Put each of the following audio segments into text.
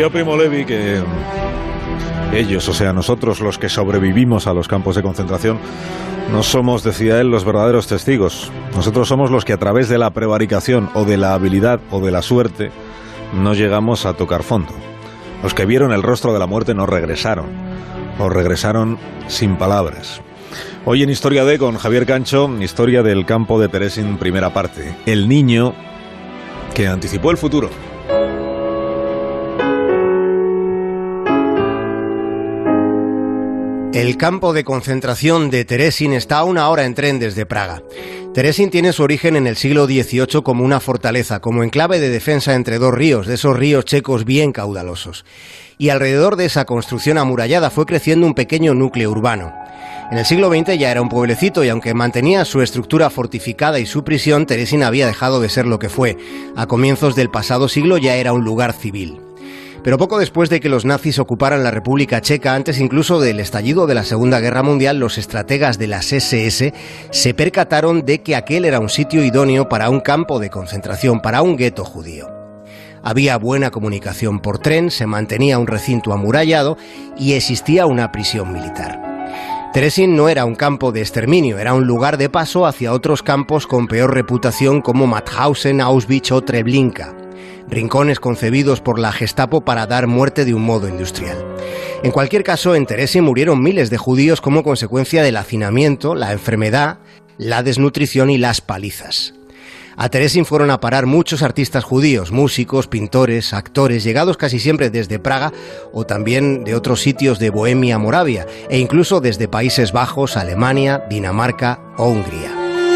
Escribía Primo Levi que ellos, o sea, nosotros los que sobrevivimos a los campos de concentración, no somos, decía él, los verdaderos testigos. Nosotros somos los que a través de la prevaricación o de la habilidad o de la suerte no llegamos a tocar fondo. Los que vieron el rostro de la muerte no regresaron, o regresaron sin palabras. Hoy en Historia D con Javier Cancho, historia del campo de Terezín, primera parte. El niño que anticipó el futuro. El campo de concentración de Terezín está a 1 hora en tren desde Praga. Terezín tiene su origen en el siglo XVIII como una fortaleza, como enclave de defensa entre 2 ríos, de esos ríos checos bien caudalosos. Y alrededor de esa construcción amurallada fue creciendo un pequeño núcleo urbano. En el siglo XX ya era un pueblecito y aunque mantenía su estructura fortificada y su prisión, Terezín había dejado de ser lo que fue. A comienzos del pasado siglo ya era un lugar civil. Pero poco después de que los nazis ocuparan la República Checa, antes incluso del estallido de la Segunda Guerra Mundial, los estrategas de las SS se percataron de que aquel era un sitio idóneo para un campo de concentración, para un gueto judío. Había buena comunicación por tren, se mantenía un recinto amurallado y existía una prisión militar. Terezín no era un campo de exterminio, era un lugar de paso hacia otros campos con peor reputación como Mauthausen, Auschwitz o Treblinka. Rincones concebidos por la Gestapo para dar muerte de un modo industrial. En cualquier caso, en Terezín murieron miles de judíos como consecuencia del hacinamiento, la enfermedad, la desnutrición y las palizas. A Terezín fueron a parar muchos artistas judíos, músicos, pintores, actores, llegados casi siempre desde Praga o también de otros sitios de Bohemia, Moravia, e incluso desde Países Bajos, Alemania, Dinamarca o Hungría.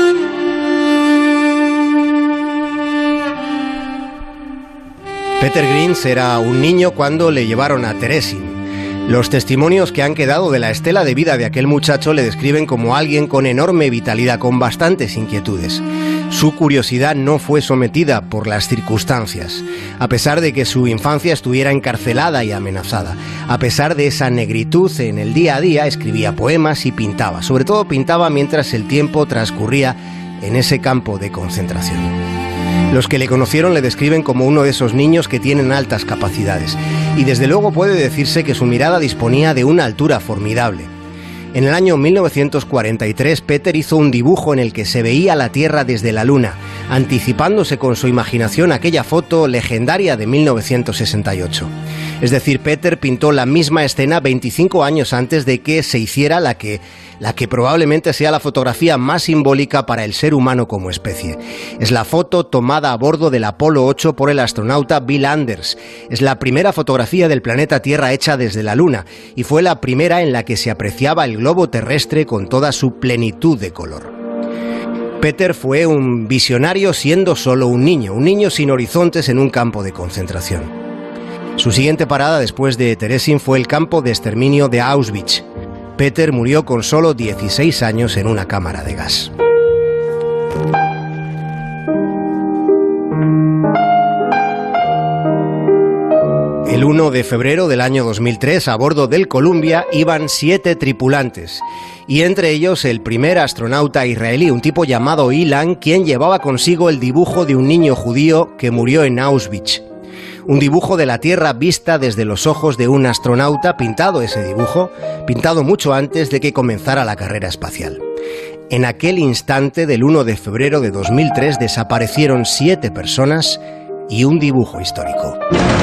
Peter Grins era un niño cuando le llevaron a Terezín. Los testimonios que han quedado de la estela de vida de aquel muchacho le describen como alguien con enorme vitalidad, con bastantes inquietudes. Su curiosidad no fue sometida por las circunstancias, a pesar de que su infancia estuviera encarcelada y amenazada. A pesar de esa negritud en el día a día, escribía poemas y pintaba. Sobre todo pintaba mientras el tiempo transcurría en ese campo de concentración. Los que le conocieron le describen como uno de esos niños que tienen altas capacidades. Y desde luego puede decirse que su mirada disponía de una altura formidable. En el año 1943, Peter hizo un dibujo en el que se veía la Tierra desde la Luna, anticipándose con su imaginación aquella foto legendaria de 1968. Es decir, Peter pintó la misma escena 25 años antes de que se hiciera la que probablemente sea la fotografía más simbólica para el ser humano como especie. Es la foto tomada a bordo del Apolo 8 por el astronauta Bill Anders. Es la primera fotografía del planeta Tierra hecha desde la Luna y fue la primera en la que se apreciaba el globo terrestre con toda su plenitud de color. Peter fue un visionario siendo solo un niño sin horizontes en un campo de concentración. Su siguiente parada después de Terezín fue el campo de exterminio de Auschwitz. Peter murió con solo 16 años en una cámara de gas. El 1 de febrero del año 2003, a bordo del Columbia, iban 7 tripulantes, y entre ellos el primer astronauta israelí, un tipo llamado Ilan, quien llevaba consigo el dibujo de un niño judío que murió en Auschwitz. Un dibujo de la Tierra vista desde los ojos de un astronauta, pintado ese dibujo, pintado mucho antes de que comenzara la carrera espacial. En aquel instante del 1 de febrero de 2003 desaparecieron 7 personas y un dibujo histórico.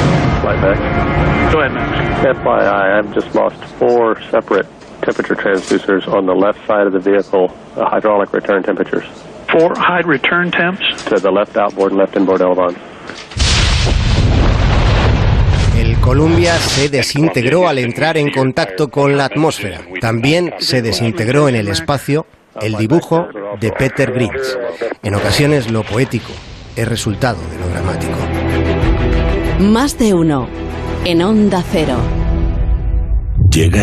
FYI, I've just lost 4 separate temperature transducers on the left side of the vehicle, hydraulic return temperatures. 4 high return temps? To the left outboard and left inboard elevons. El Columbia se desintegró al entrar en contacto con la atmósfera. También se desintegró en el espacio el dibujo de Peter Grins. En ocasiones lo poético es resultado de lo dramático. Más de uno en Onda Cero. Llega